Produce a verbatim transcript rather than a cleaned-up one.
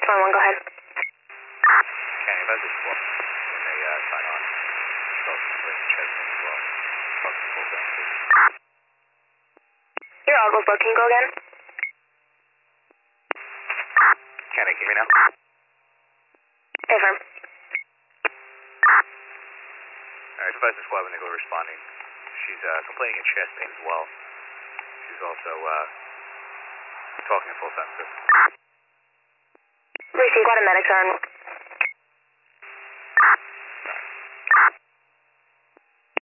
one one, go ahead. County Advisor Squad, when they uh, sign on, so complaining chest pain as well. Fucking full down, please. Your audible's low, can you go again? Can I hear me now? Affirm. Alright, Advisor Squad, when they go responding, she's uh, complaining of chest pain as well. She's also uh, talking in full sentences. Receive, what a medics are on